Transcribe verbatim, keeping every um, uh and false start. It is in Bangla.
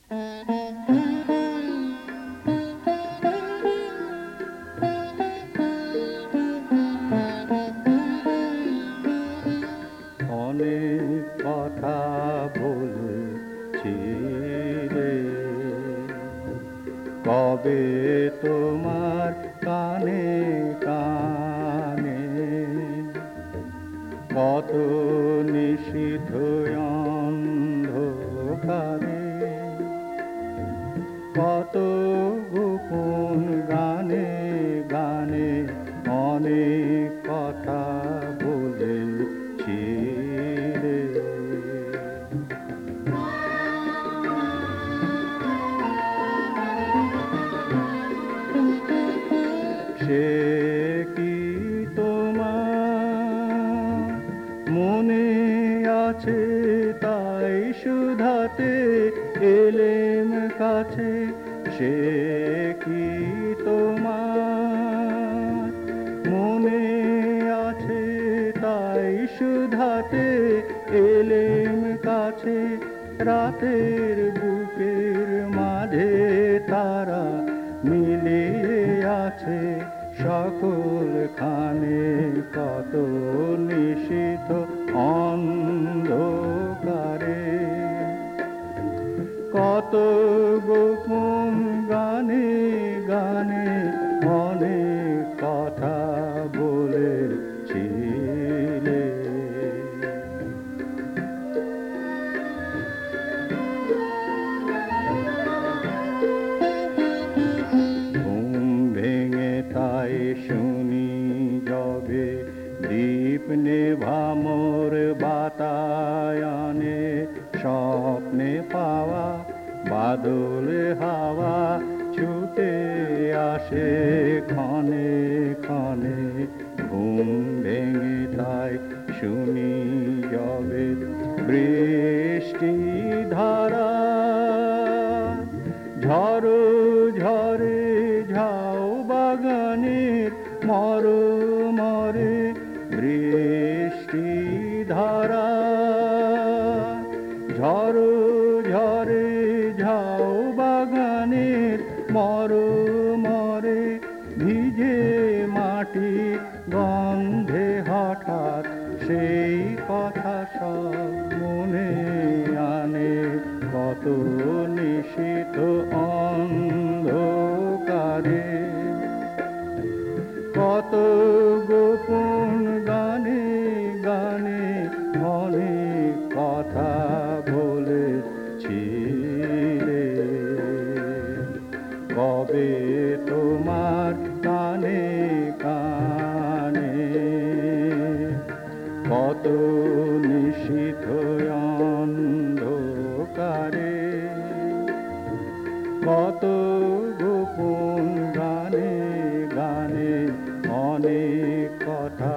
অনেক কথা বলেছি রে, কবে তোমার কানে কানে, কত নিষিদ্ধ অন্ধকারে, কত গোপন গানে গানে অনেক কথা বলেছি রে। সে কি তোমার মনে আছে? তাই শুধাতে এলেম কাছে। সে কি তোমার মনে আছে? তাই শুধাতে এলেম কাছে। রাতের বুকের মাঝে তারা মিলিয়ে আছে সকল খানে, কত নিশীথ অন্ধকারে, কত গোপন গানে গানে অনেক কথা বলেছি রে। তাই শুনি যবে দীপ নেভামোর বাতায়নে, স্বপ্নে পাওয়া বাদল হাওয়া ছুটে আসে ক্ষণে ক্ষণে। ঘুম ভেঙে তাই শুনি যবে বৃষ্টি ধারা, ঝড়ো ঝরে ঝাও বাগানের মর মরে বৃষ্টি ধারা। ঝড়ো ঝরে ঝাও বাগানের মর মরে, ভিজে মাটি গন্ধে হঠাৎ সেই কথা সব মনে আনে, কত নিশীথ অন্ধকারে, কত গোপন গানে গানে অনেক কথা বলেছি রে। কবে তোমার কানে কানে, কত নিশীথ অন্ধকারে, কত গোপন গানে গানে অনেক কথা